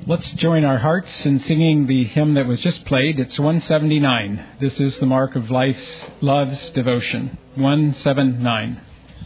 Let's join our hearts in singing the hymn that was just played. It's 179. This is the mark of life's love's devotion. 179.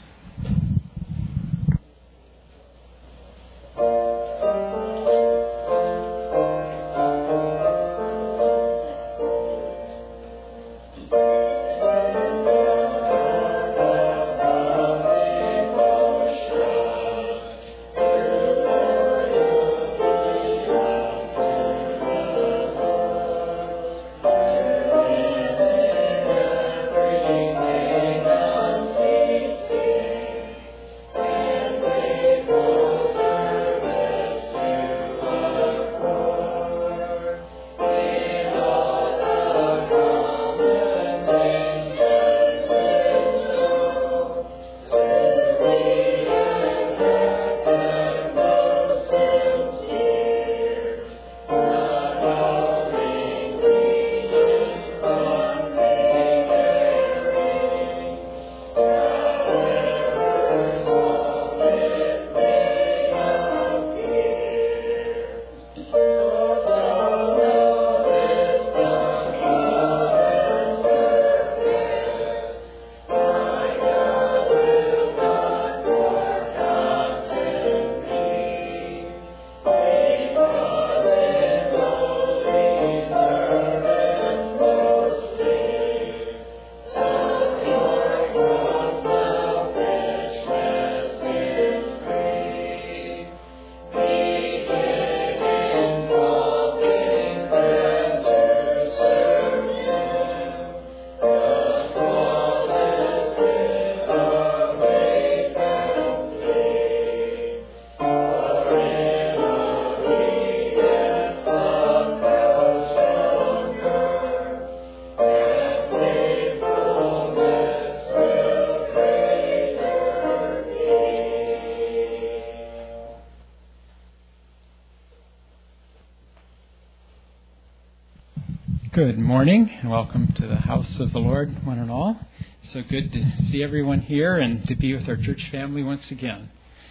Good morning and welcome to the house of the Lord, one and all. So good to see everyone here and to be with our church family once again.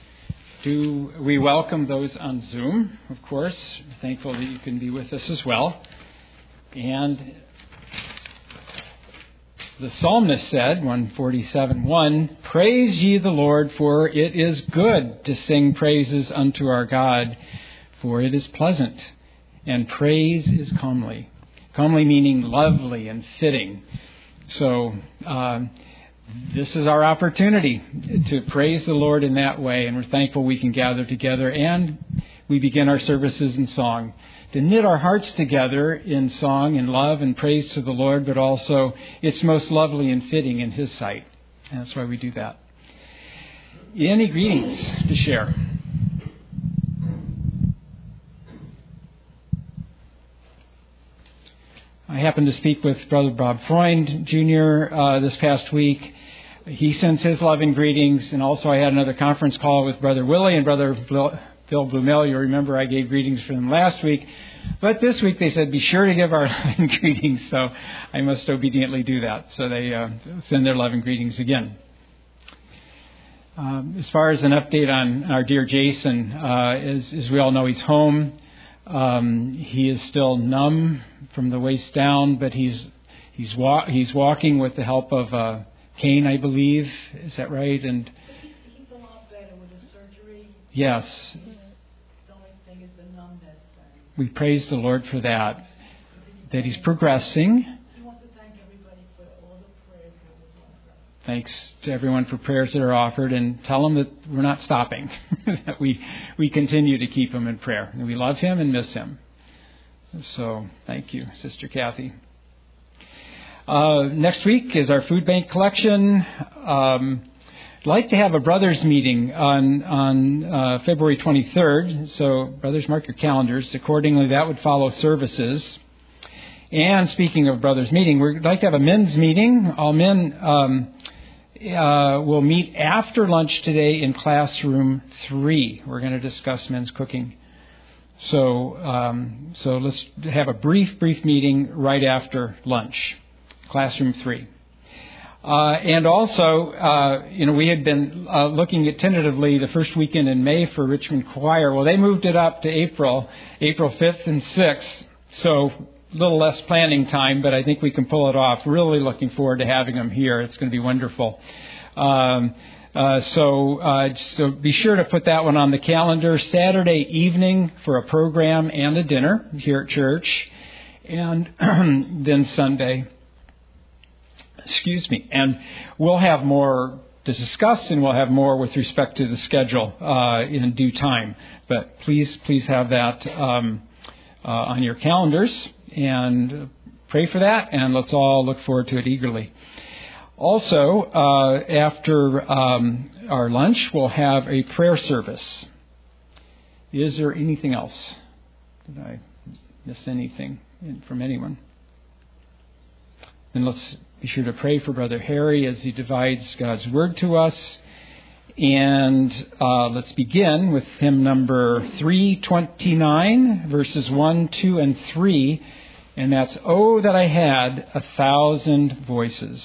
We welcome those on Zoom, of course. We're thankful that you can be with us as well. And the psalmist said, 147:1, "Praise ye the Lord, for it is good to sing praises unto our God, for it is pleasant, and praise is comely." Comely meaning lovely and fitting. So this is our opportunity to praise the Lord in that way, and we're thankful we can gather together, and we begin our services in song. To knit our hearts together in song and love and praise to the Lord, but also it's most lovely and fitting in His sight. And that's why we do that. Any greetings to share? I happened to speak with Brother Bob Freund Jr. This past week. He sends his loving greetings, and also I had another conference call with Brother Willie and Brother Phil Blumel. You remember I gave greetings for them last week, but this week they said be sure to give our loving greetings, so I must obediently do that. So they send their loving greetings again. As far as an update on our dear Jason, as we all know, he's home. He is still numb from the waist down, but he's walking with the help of cane, I believe. Is that right? And he's a lot better with his surgery. Yes. The only thing is the numbness. We praise the Lord for that he's progressing. We want to thank everybody for all the prayers that was offered. Thanks to everyone for prayers that are offered, and tell them that we're not stopping, that we continue to keep him in prayer. And we love him and miss him. So thank you, Sister Kathy. Next week is our food bank collection. I'd like to have a brothers meeting on February 23rd. So brothers, mark your calendars. Accordingly, that would follow services. And speaking of brothers meeting, we'd like to have a men's meeting. All men will meet after lunch today in classroom 3. We're going to discuss men's cooking. So let's have a brief meeting right after lunch, classroom 3. And also, we had been looking at tentatively the first weekend in May for Richmond Choir. Well, they moved it up to April 5th and 6th. So a little less planning time, but I think we can pull it off. Really looking forward to having them here. It's going to be wonderful. So be sure to put that one on the calendar. Saturday evening for a program and a dinner here at church. And then Sunday. And we'll have more to discuss, and we'll have more with respect to the schedule in due time. But please have that on your calendars and pray for that, and let's all look forward to it eagerly. Also, after our lunch, we'll have a prayer service. Is there anything else? Did I miss anything from anyone? And let's be sure to pray for Brother Harry as he divides God's Word to us. And let's begin with hymn number 329, verses 1, 2, and 3. And that's, "Oh, that I had 1,000 voices."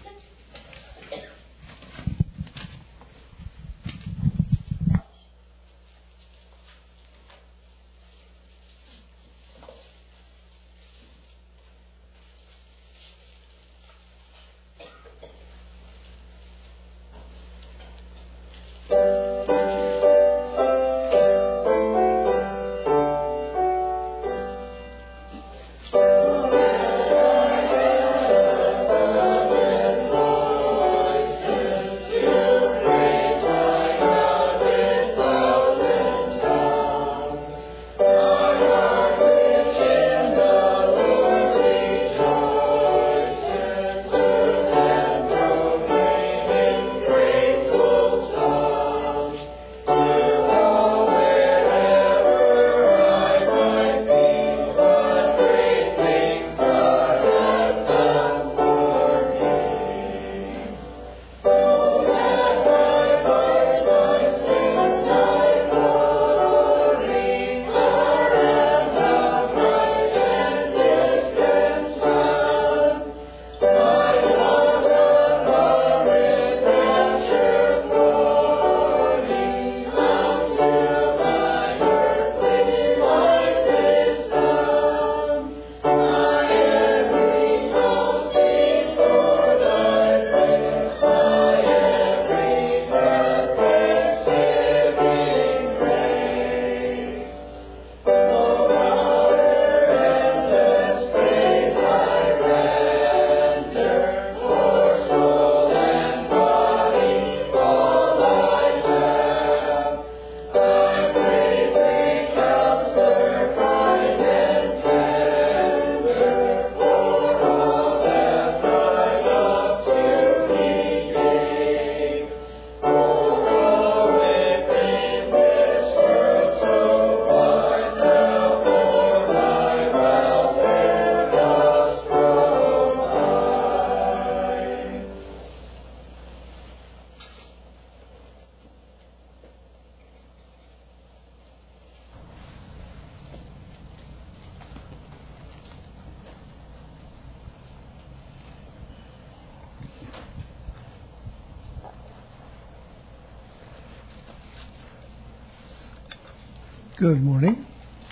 Good morning.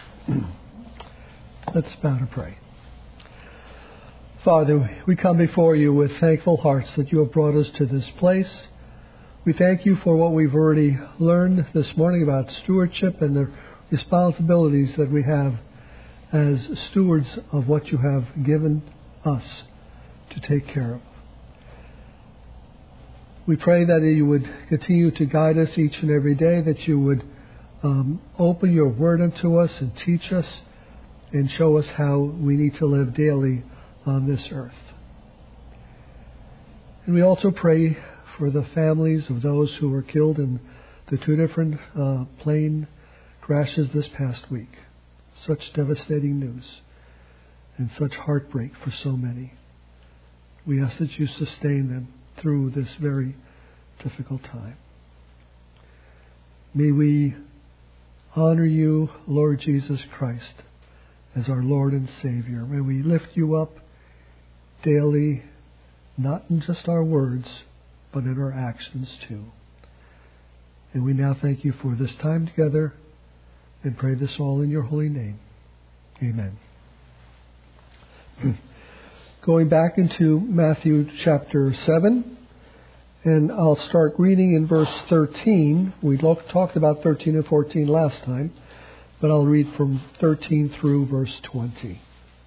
Let's bow to pray. Father, we come before you with thankful hearts that you have brought us to this place. We thank you for what we've already learned this morning about stewardship and the responsibilities that we have as stewards of what you have given us to take care of. We pray that you would continue to guide us each and every day, that you would open your word unto us and teach us and show us how we need to live daily on this earth. And we also pray for the families of those who were killed in the two different plane crashes this past week. Such devastating news and such heartbreak for so many. We ask that you sustain them through this very difficult time. May we honor you, Lord Jesus Christ, as our Lord and Savior. May we lift you up daily not in just our words, but in our actions too. And we now thank you for this time together and pray this all in your holy name. Amen. Going back into Matthew chapter 7, and I'll start reading in verse 13. We talked about 13 and 14 last time, but I'll read from 13 through verse 20.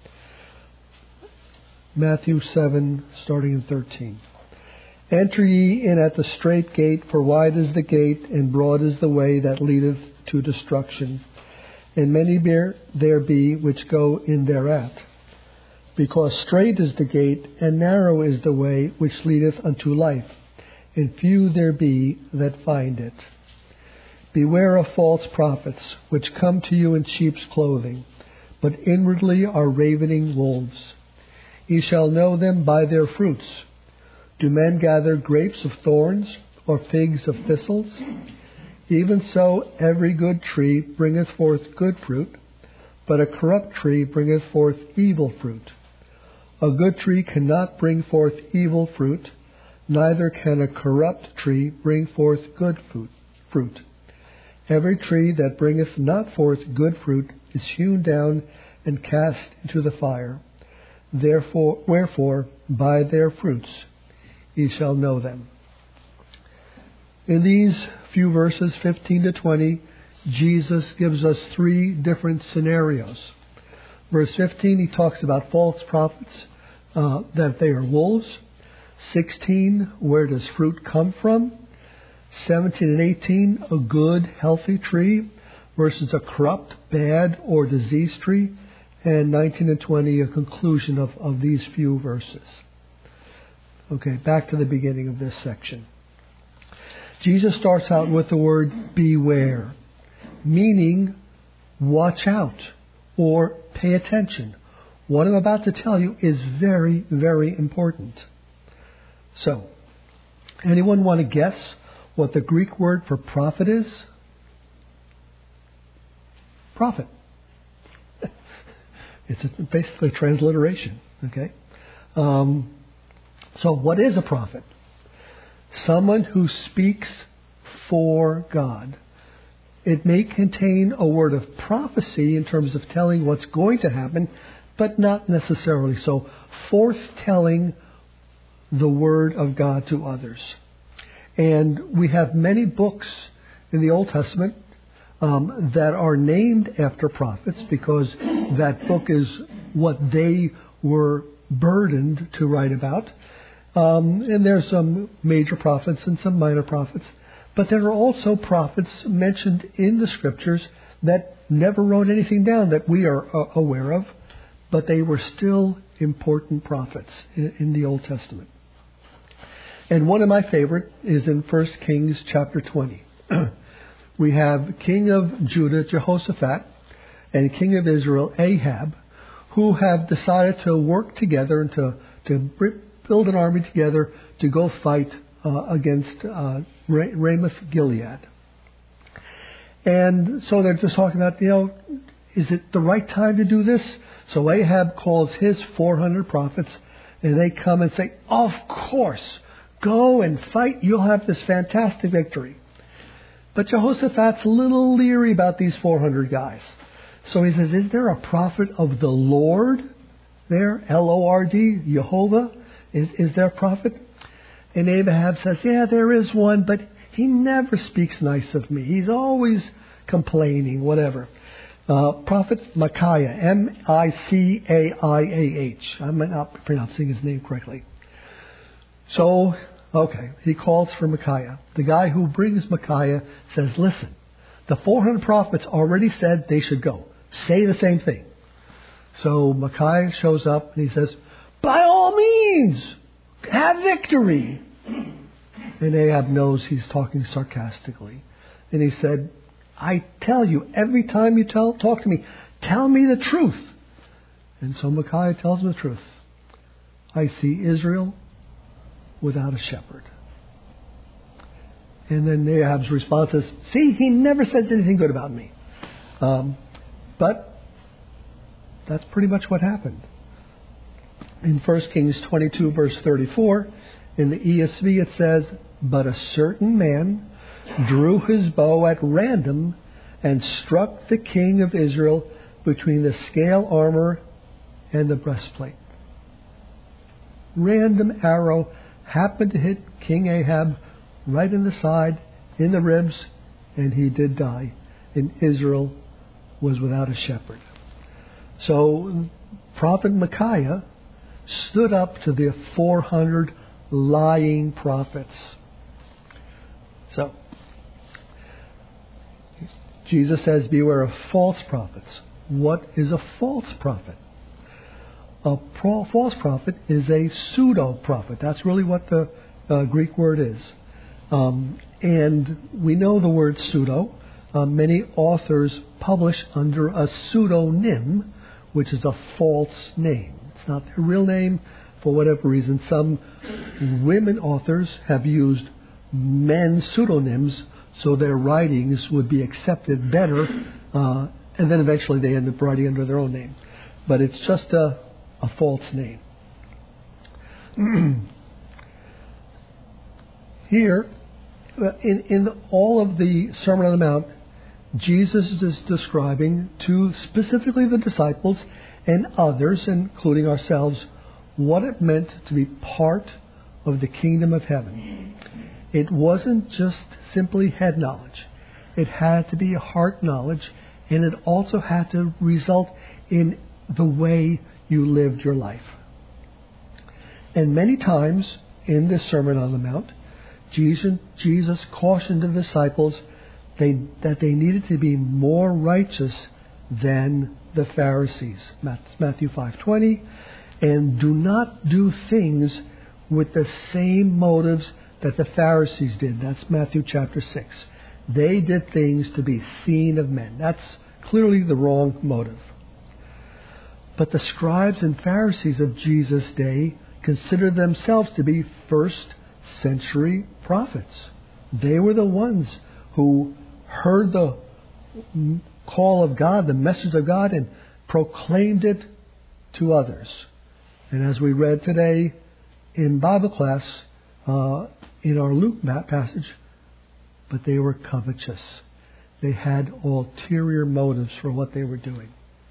Matthew 7, starting in 13. Enter ye in at the strait gate, for wide is the gate, and broad is the way that leadeth to destruction. And many there be which go in thereat. Because strait is the gate, and narrow is the way which leadeth unto life, and few there be that find it. Beware of false prophets, which come to you in sheep's clothing, but inwardly are ravening wolves. Ye shall know them by their fruits. Do men gather grapes of thorns, or figs of thistles? Even so every good tree bringeth forth good fruit, but a corrupt tree bringeth forth evil fruit. A good tree cannot bring forth evil fruit, neither can a corrupt tree bring forth good fruit. Every tree that bringeth not forth good fruit is hewn down and cast into the fire. Wherefore, by their fruits ye shall know them. In these few verses, 15 to 20, Jesus gives us three different scenarios. Verse 15, he talks about false prophets, that they are wolves. 16, where does fruit come from? 17 and 18, a good, healthy tree versus a corrupt, bad, or diseased tree. And 19 and 20, a conclusion of these few verses. Okay, back to the beginning of this section. Jesus starts out with the word beware, meaning watch out or pay attention. What I'm about to tell you is very, very important. So, anyone want to guess what the Greek word for prophet is? Prophet. It's basically a transliteration. Okay. So what is a prophet? Someone who speaks for God. It may contain a word of prophecy in terms of telling what's going to happen, but not necessarily so. Forthtelling the word of God to others. And we have many books in the Old Testament that are named after prophets because that book is what they were burdened to write about. And there's some major prophets and some minor prophets. But there are also prophets mentioned in the Scriptures that never wrote anything down that we are aware of, but they were still important prophets in the Old Testament. And one of my favorite is in 1 Kings chapter 20. We have King of Judah, Jehoshaphat, and King of Israel, Ahab, who have decided to work together and to build an army together to go fight against Ramoth Gilead. And so they're just talking about, is it the right time to do this? So Ahab calls his 400 prophets, and they come and say, of course, go and fight. You'll have this fantastic victory. But Jehoshaphat's a little leery about these 400 guys. So he says, is there a prophet of the Lord there? L-O-R-D, Jehovah? Is there a prophet? And Ahab says, yeah, there is one, but he never speaks nice of me. He's always complaining, whatever. Prophet Micaiah, M-I-C-A-I-A-H. I'm not pronouncing his name correctly. So, okay, he calls for Micaiah. The guy who brings Micaiah says, listen, the 400 prophets already said they should go. Say the same thing. So Micaiah shows up and he says, by all means, have victory. And Ahab knows he's talking sarcastically. And he said, I tell you, every time you talk to me, tell me the truth. And so Micaiah tells him the truth. I see Israel without a shepherd. And then Ahab's response is, see, he never says anything good about me. But that's pretty much what happened. In 1 Kings 22, verse 34, in the ESV it says, "But a certain man drew his bow at random and struck the king of Israel between the scale armor and the breastplate." Random arrow happened to hit King Ahab right in the side, in the ribs, and he did die. And Israel was without a shepherd. So Prophet Micaiah stood up to the 400 lying prophets. So Jesus says, beware of false prophets. What is a false prophet? A false prophet is a pseudo-prophet. That's really what the Greek word is. And we know the word pseudo. Many authors publish under a pseudonym, which is a false name. It's not their real name for whatever reason. Some women authors have used men's pseudonyms so their writings would be accepted better, and then eventually they end up writing under their own name. But it's just a false name. Here, in all of the Sermon on the Mount, Jesus is describing to specifically the disciples and others, including ourselves, what it meant to be part of the kingdom of heaven. It wasn't just simply head knowledge. It had to be heart knowledge, and it also had to result in the way you lived your life. And many times in this Sermon on the Mount, Jesus cautioned the disciples that they needed to be more righteous than the Pharisees. Matthew 5:20, and do not do things with the same motives that the Pharisees did. That's Matthew chapter 6. They did things to be seen of men. That's clearly the wrong motive. But the scribes and Pharisees of Jesus' day considered themselves to be first century prophets. They were the ones who heard the call of God, the message of God, and proclaimed it to others. And as we read today in Bible class, in our Luke passage, but they were covetous. They had ulterior motives for what they were doing.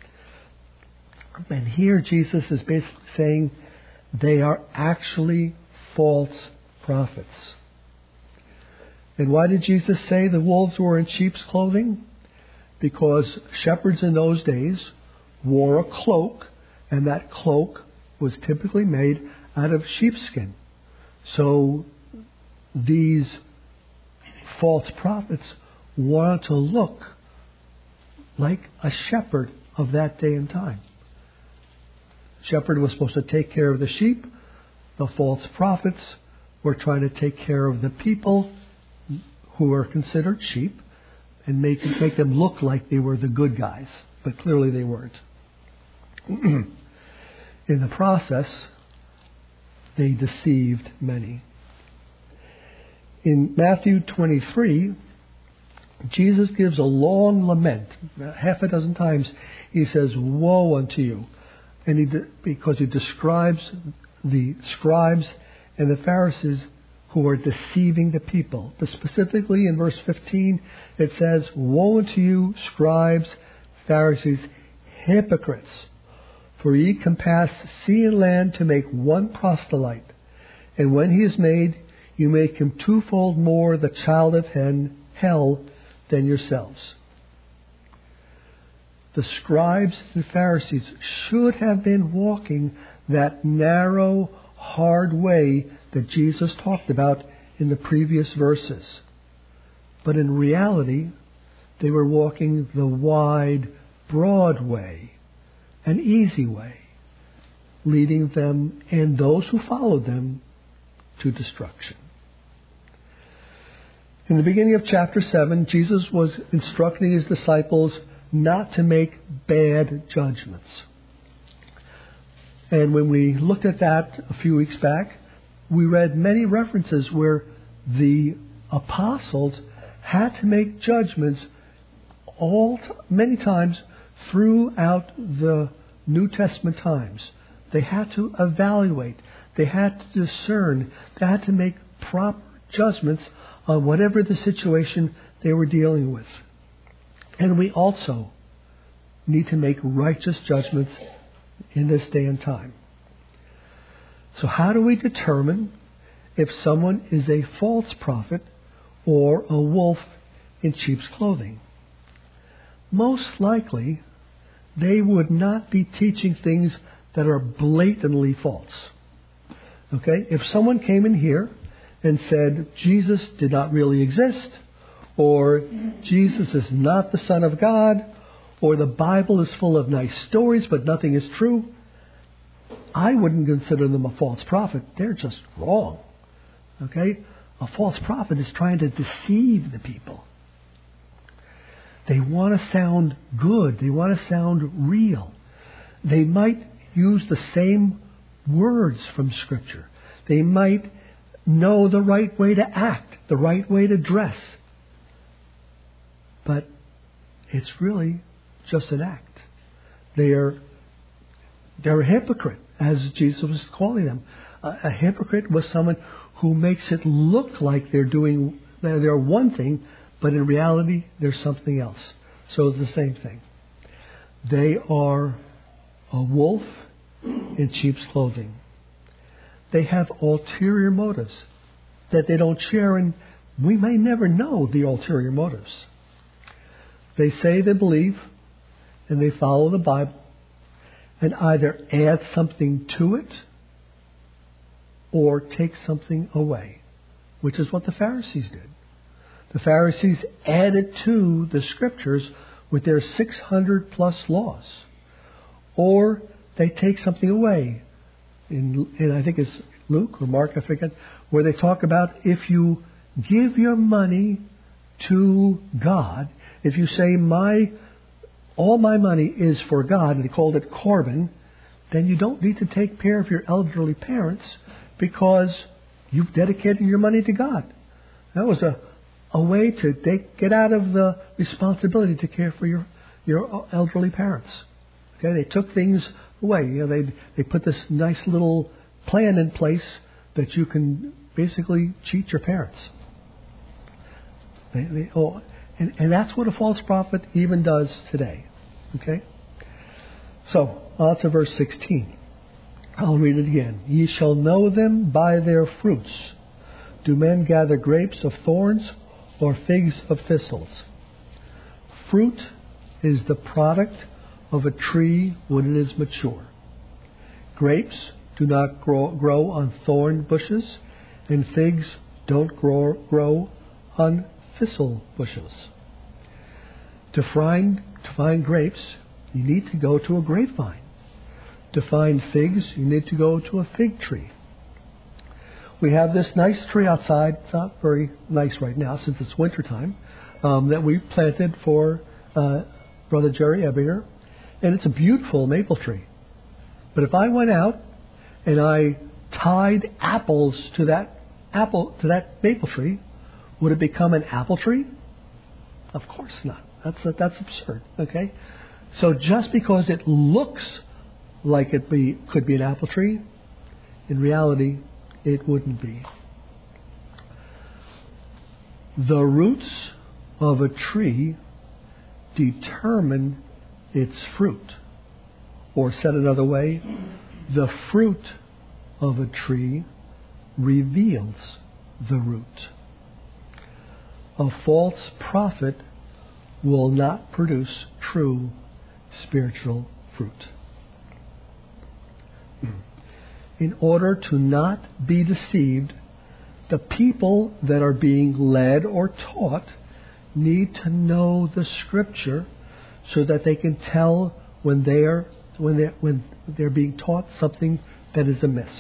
And here Jesus is basically saying they are actually false prophets. And why did Jesus say the wolves were in sheep's clothing? Because shepherds in those days wore a cloak, and that cloak was typically made out of sheepskin. So these false prophets wanted to look like a shepherd of that day and time. Shepherd was supposed to take care of the sheep. The false prophets were trying to take care of the people who were considered sheep and make them look like they were the good guys, but clearly they weren't. In the process, they deceived many. In Matthew 23, Jesus gives a long lament. Half a dozen times he says, "Woe unto you." And because he describes the scribes and the Pharisees who are deceiving the people. But specifically in verse 15, it says, "Woe unto you, scribes, Pharisees, hypocrites! For ye compass sea and land to make one proselyte. And when he is made, you make him twofold more the child of hell than yourselves." The scribes and Pharisees should have been walking that narrow, hard way that Jesus talked about in the previous verses. But in reality, they were walking the wide, broad way, an easy way, leading them and those who followed them to destruction. In the beginning of chapter 7, Jesus was instructing his disciples not to make bad judgments. And when we looked at that a few weeks back, we read many references where the apostles had to make judgments many times throughout the New Testament times. They had to evaluate. They had to discern. They had to make proper judgments on whatever the situation they were dealing with. And we also need to make righteous judgments in this day and time. So how do we determine if someone is a false prophet or a wolf in sheep's clothing? Most likely, they would not be teaching things that are blatantly false. Okay? If someone came in here and said Jesus did not really exist, or Jesus is not the Son of God, or the Bible is full of nice stories but nothing is true, I wouldn't consider them a false prophet. They're just wrong. Okay? A false prophet is trying to deceive the people. They want to sound good. They want to sound real. They might use the same words from Scripture. They might know the right way to act, the right way to dress. But it's really just an act. They're a hypocrite, as Jesus was calling them. A hypocrite was someone who makes it look like they're one thing, but in reality, there's something else. So it's the same thing. They are a wolf in sheep's clothing. They have ulterior motives that they don't share, and we may never know the ulterior motives. They say they believe, and they follow the Bible, and either add something to it or take something away, which is what the Pharisees did. The Pharisees added to the Scriptures with their 600 plus laws. Or they take something away. In I think it's Luke or Mark, I forget, where they talk about if you give your money to God, if you say all my money is for God, and they called it Corban, then you don't need to take care of your elderly parents because you've dedicated your money to God. That was a way to get out of the responsibility to care for your elderly parents. Okay, they took things away. They put this nice little plan in place that you can basically cheat your parents. And that's what a false prophet even does today. Okay? So, on to verse 16. I'll read it again. Ye shall know them by their fruits. Do men gather grapes of thorns or figs of thistles? Fruit is the product of a tree when it is mature. Grapes do not grow on thorn bushes, and figs don't grow on thistle bushes. To find grapes, you need to go to a grapevine. To find figs, you need to go to a fig tree. We have this nice tree outside. It's not very nice right now since it's wintertime, that we planted for Brother Jerry Ebinger. And it's a beautiful maple tree. But if I went out and I tied apples to that maple tree, would it become an apple tree? Of course not. That's absurd. Okay? So just because it looks like it could be an apple tree, in reality, it wouldn't be. The roots of a tree determine its fruit. Or said another way, the fruit of a tree reveals the root. A false prophet will not produce true spiritual fruit. In order to not be deceived, the people that are being led or taught need to know the Scripture so that they can tell when they're being taught something that is amiss.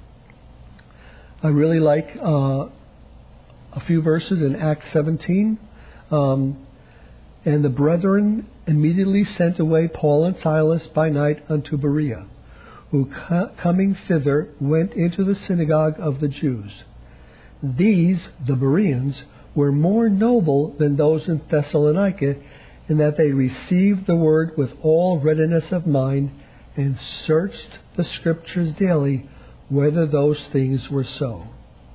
I really like a few verses in Acts 17. And the brethren immediately sent away Paul and Silas by night unto Berea, who coming thither went into the synagogue of the Jews. These, the Bereans, were more noble than those in Thessalonica, in that they received the word with all readiness of mind and searched the Scriptures daily whether those things were so.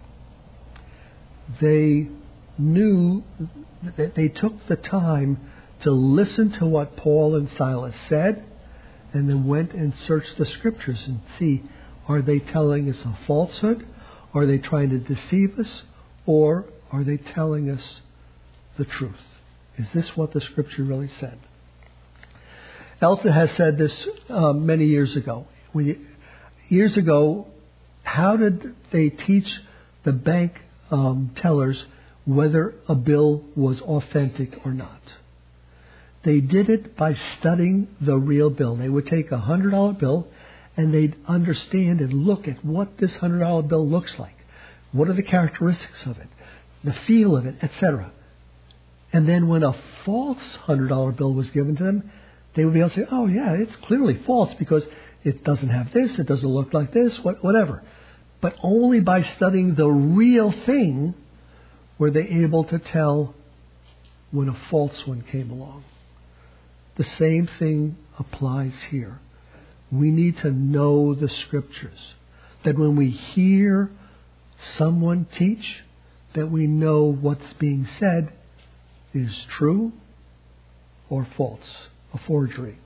They knew that they took the time to listen to what Paul and Silas said, and then went and searched the Scriptures and see, are they telling us a falsehood? Are they trying to deceive us? Or are they telling us the truth? Is this what the Scripture really said? Elsa has said this many years ago. Years ago, how did they teach the bank tellers whether a bill was authentic or not? They did it by studying the real bill. They would take a $100 bill and they'd understand and look at what this $100 bill looks like. What are the characteristics of it? The feel of it, etc. And then when a false $100 bill was given to them, they would be able to say, oh yeah, it's clearly false because it doesn't have this, it doesn't look like this, whatever. But only by studying the real thing were they able to tell when a false one came along. The same thing applies here. We need to know the Scriptures. That when we hear someone teach, that we know what's being said is true or false, a forgery.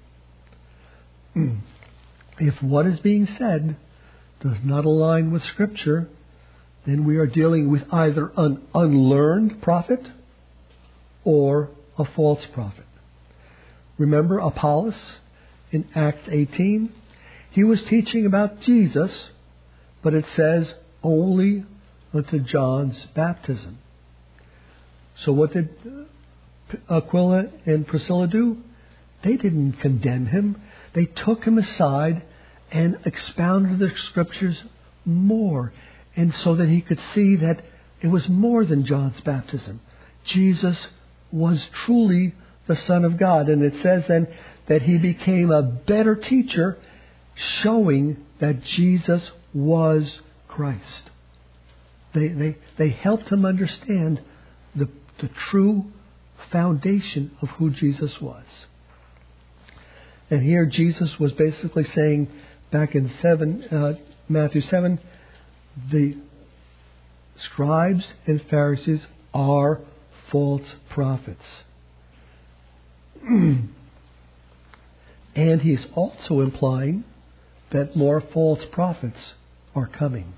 If what is being said does not align with Scripture, then we are dealing with either an unlearned prophet or a false prophet. Remember Apollos in Acts 18? He was teaching about Jesus, but it says only unto John's baptism. So what did Aquila and Priscilla do? They didn't condemn him. They took him aside and expounded the Scriptures more, and so that he could see that it was more than John's baptism. Jesus was truly the Son of God. And it says then that he became a better teacher, showing that Jesus was Christ. They helped him understand the true foundation of who Jesus was. And here Jesus was basically saying, back in Matthew 7, the scribes and Pharisees are false prophets. And he's also implying that more false prophets are coming.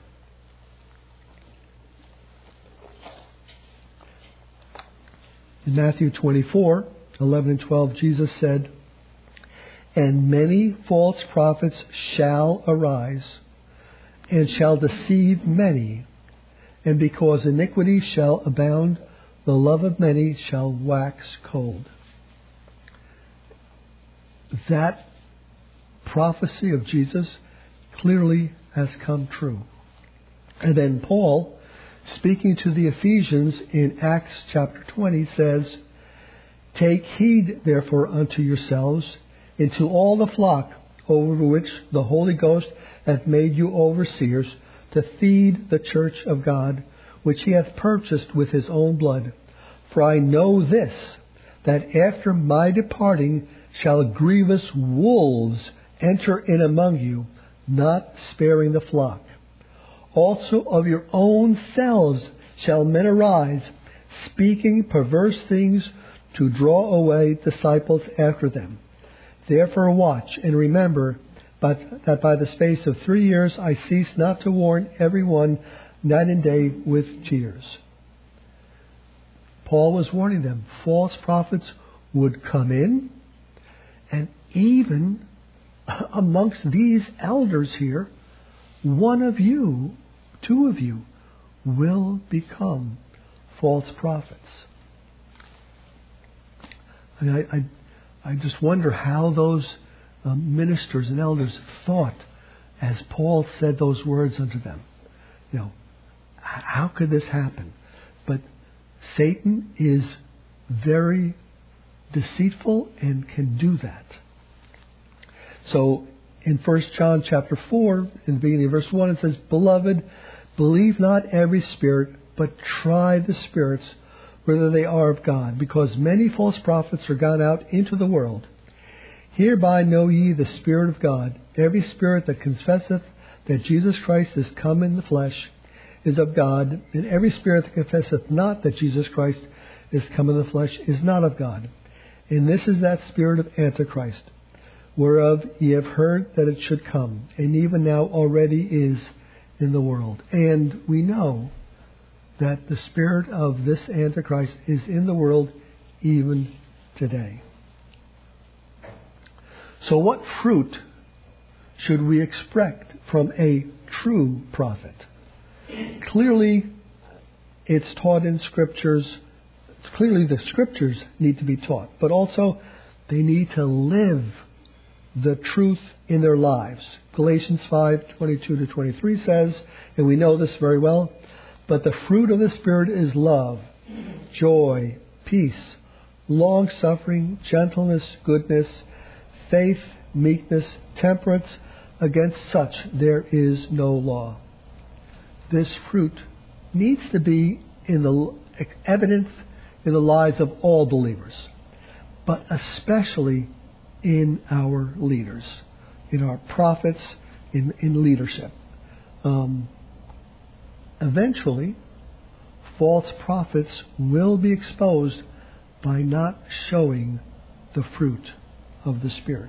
In Matthew 24, 11 and 12, Jesus said, and many false prophets shall arise, and shall deceive many. And because iniquity shall abound, the love of many shall wax cold. That prophecy of Jesus clearly has come true. And then Paul, speaking to the Ephesians in Acts chapter 20, says, take heed therefore unto yourselves, and to all the flock over which the Holy Ghost hath made you overseers, to feed the church of God, which he hath purchased with his own blood. For I know this, that after my departing shall grievous wolves enter in among you, not sparing the flock. Also of your own selves shall men arise, speaking perverse things, to draw away disciples after them. Therefore watch, and remember that by the space of 3 years I cease not to warn every one night and day with tears. Paul was warning them. False prophets would come in, and even amongst these elders here, one of you, two of you, will become false prophets. I just wonder how those ministers and elders thought as Paul said those words unto them. You know, how could this happen? But Satan is very deceitful and can do that. So in 1 John chapter 4, in the beginning of verse 1, it says, Beloved, believe not every spirit, but try the spirits, whether they are of God, because many false prophets are gone out into the world. Hereby know ye the Spirit of God. Every spirit that confesseth that Jesus Christ is come in the flesh is of God, and every spirit that confesseth not that Jesus Christ is come in the flesh is not of God. And this is that spirit of Antichrist, whereof ye have heard that it should come, and even now already is in the world. And we know that the spirit of this Antichrist is in the world even today. So what fruit should we expect from a true prophet? Clearly, it's taught in Scriptures. Clearly, the Scriptures need to be taught, but also they need to live the truth in their lives. Galatians 5:22-23 says, and we know this very well, but the fruit of the Spirit is love, joy, peace, long-suffering, gentleness, goodness, faith, meekness, temperance. Against such there is no law. This fruit needs to be in the evidence in the lives of all believers, but especially in our leaders, in our prophets, in leadership. Eventually, false prophets will be exposed by not showing the fruit of the Spirit.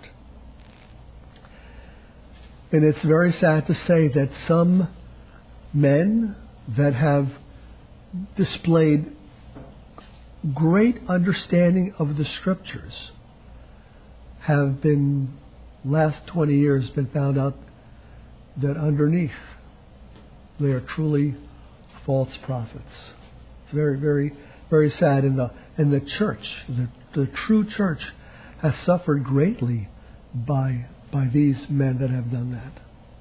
And it's very sad to say that some men that have displayed great understanding of the Scriptures have been, last 20 years, been found out that underneath they are truly false prophets. It's very, very, very sad. And the church, the true church, has suffered greatly by these men that have done that.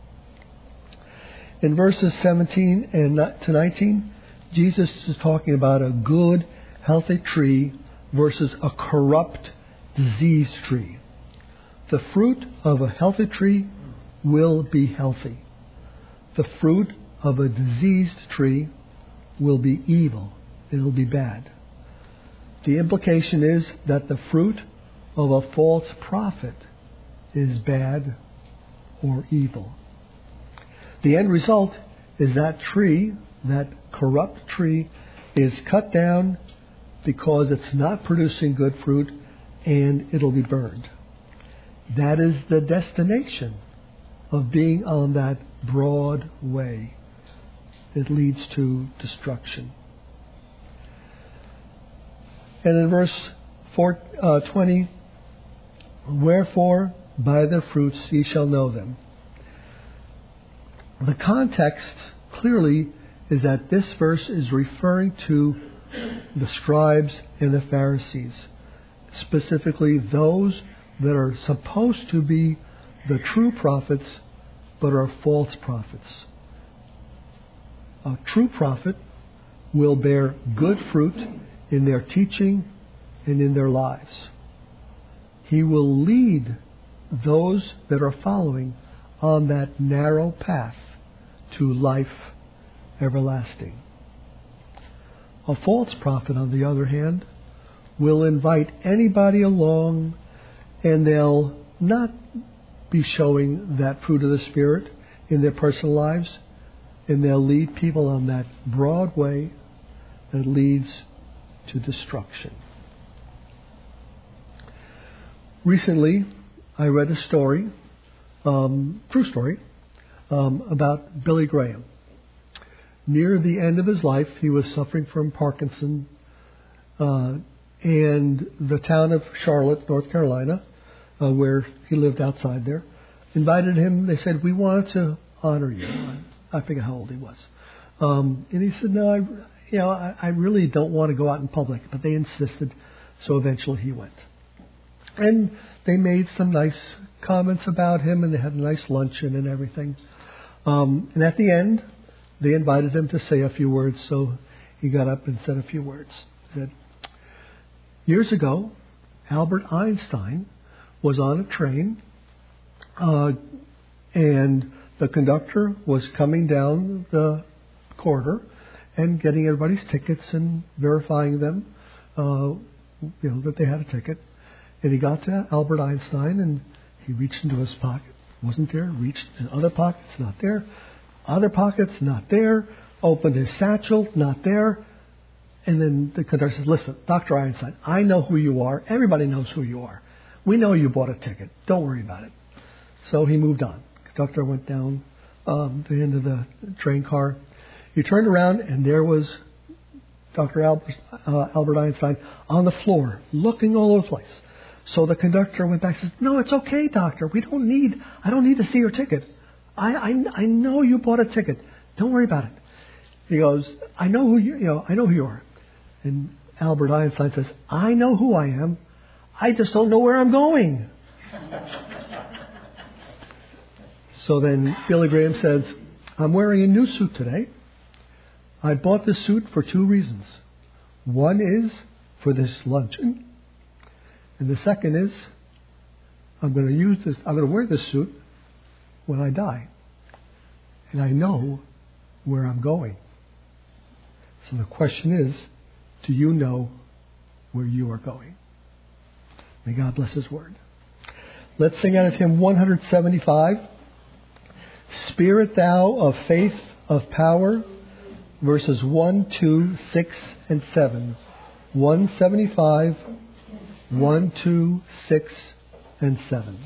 In verses 17 to 19, Jesus is talking about a good, healthy tree versus a corrupt, diseased tree. The fruit of a healthy tree will be healthy. The fruit of a diseased tree will be evil. It will be bad. The implication is that the fruit of a false prophet is bad or evil. The end result is that tree, that corrupt tree, is cut down because it's not producing good fruit, and it'll be burned. That is the destination of being on that broad way that leads to destruction. And in verse 20, wherefore by their fruits ye shall know them. The context clearly is that this verse is referring to the scribes and the Pharisees, specifically those that are supposed to be the true prophets but are false prophets. A true prophet will bear good fruit in their teaching and in their lives. He will lead those that are following on that narrow path to life everlasting. A false prophet, on the other hand, will invite anybody along, and they'll not be showing that fruit of the Spirit in their personal lives, and they'll lead people on that broad way that leads to destruction. Recently, I read a story, true story, about Billy Graham. Near the end of his life, he was suffering from Parkinson, and the town of Charlotte, North Carolina, where he lived outside there, invited him. They said, we wanted to honor you. I forget how old he was. And he said, no, I really don't want to go out in public. But they insisted, so eventually he went. And they made some nice comments about him, and they had a nice luncheon and everything. And at the end, they invited him to say a few words, so he got up and said a few words. He said, years ago, Albert Einstein was on a train, and the conductor was coming down the corridor and getting everybody's tickets and verifying them, that they had a ticket. And he got to Albert Einstein, and he reached into his pocket. Wasn't there. Reached in other pockets. Not there. Other pockets. Not there. Opened his satchel. Not there. And then the conductor says, listen, Dr. Einstein, I know who you are. Everybody knows who you are. We know you bought a ticket. Don't worry about it. So he moved on. The conductor went down the end of the train car. He turned around, and there was Dr. Albert Einstein on the floor, looking all over the place. So the conductor went back and said, no, it's okay, doctor. I don't need to see your ticket. I know you bought a ticket. Don't worry about it. He goes, I know who you are. And Albert Einstein says, I know who I am. I just don't know where I'm going. So then Billy Graham says, I'm wearing a new suit today. I bought this suit for two reasons. One is for this luncheon. And the second is, I'm going to wear this suit when I die. And I know where I'm going. So the question is, do you know where you are going? May God bless His word. Let's sing out of hymn 175. Spirit thou of faith, of power, verses 1, 2, 6, and 7. 175, 1, 2, 6, and 7.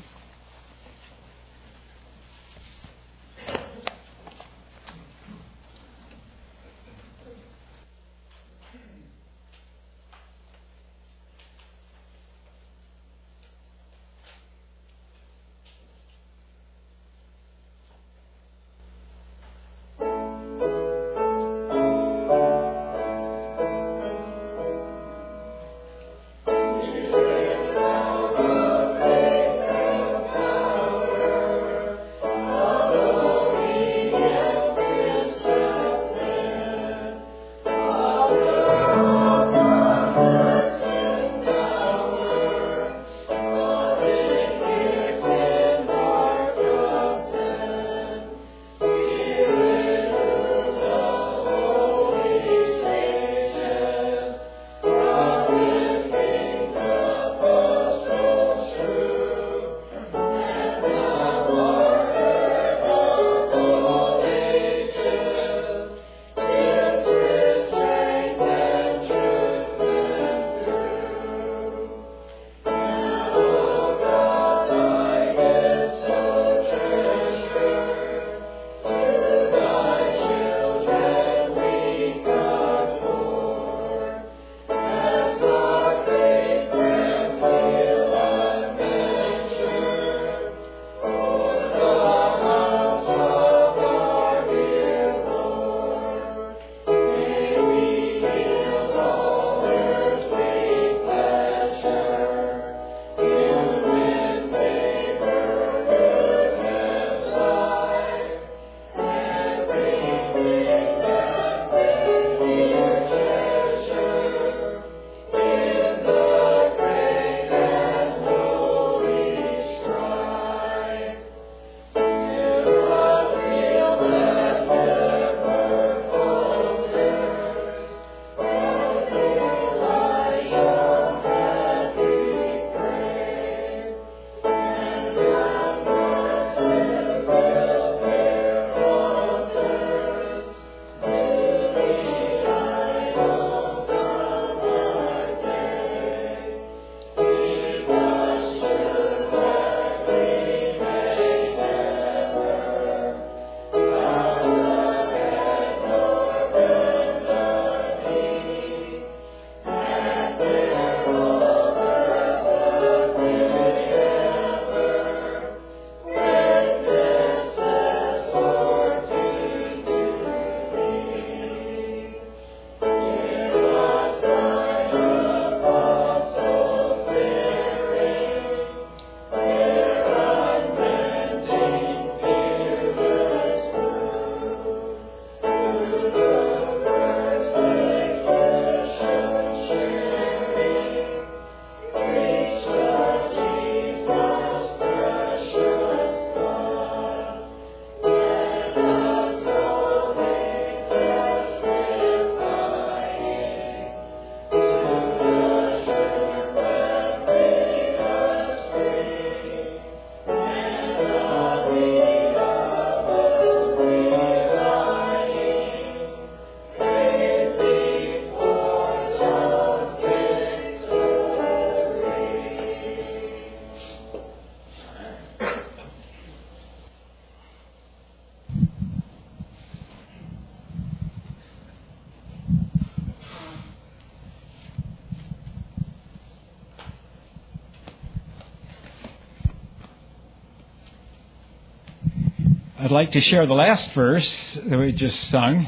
I'd like to share the last verse that we just sung.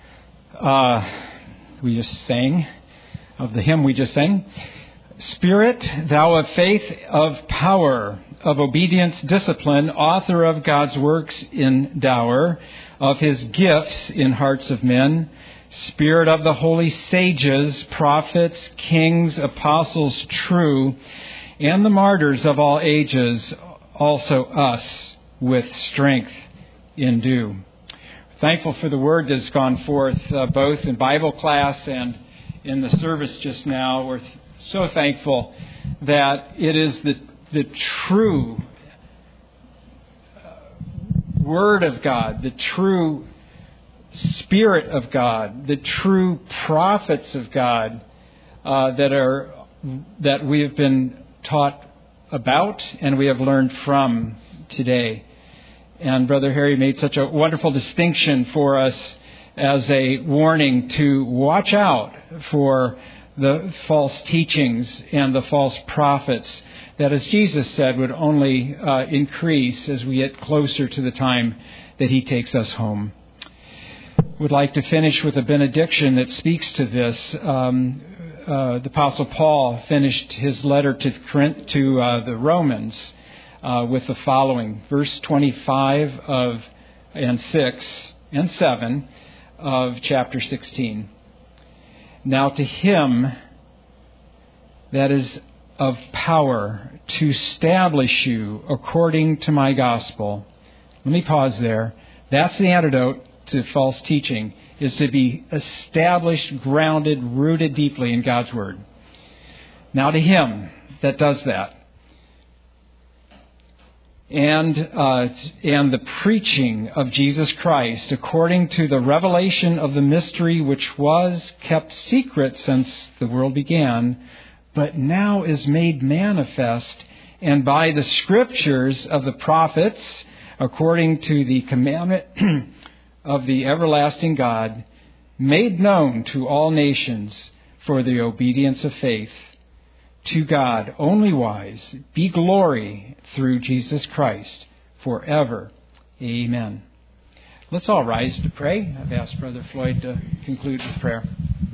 We just sang of the hymn we just sang. Spirit, thou of faith, of power, of obedience, discipline, author of God's works in dower, of his gifts in hearts of men, Spirit of the holy sages, prophets, kings, apostles true, and the martyrs of all ages, also us with strength endue. Thankful for the word that's gone forth both in Bible class and in the service just now. We're so thankful that it is the true Word of God, the true Spirit of God, the true prophets of God that we have been taught about and we have learned from today. And Brother Harry made such a wonderful distinction for us as a warning to watch out for the false teachings and the false prophets that, as Jesus said, would only increase as we get closer to the time that He takes us home. Would like to finish with a benediction that speaks to this. The Apostle Paul finished his letter to the Romans with the following, verse 25 and 6 and 7 of chapter 16. Now to Him that is of power to establish you according to my gospel. Let me pause there. That's the antidote to false teaching, is to be established, grounded, rooted deeply in God's Word. Now to Him that does that. And the preaching of Jesus Christ according to the revelation of the mystery which was kept secret since the world began, but now is made manifest, and by the Scriptures of the prophets, according to the commandment of the everlasting God, made known to all nations for the obedience of faith. To God, only wise, be glory through Jesus Christ forever. Amen. Let's all rise to pray. I've asked Brother Floyd to conclude with prayer.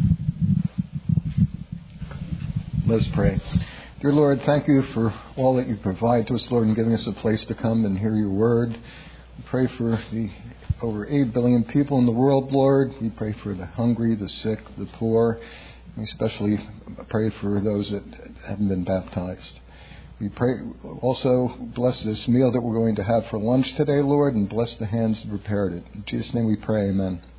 Let's pray. Dear Lord, thank you for all that you provide to us, Lord, in giving us a place to come and hear your word. We pray for the over 8 billion people in the world, Lord. We pray for the hungry, the sick, the poor. We especially pray for those that haven't been baptized. We pray also, bless this meal that we're going to have for lunch today, Lord, and bless the hands that prepared it. In Jesus' name we pray, amen.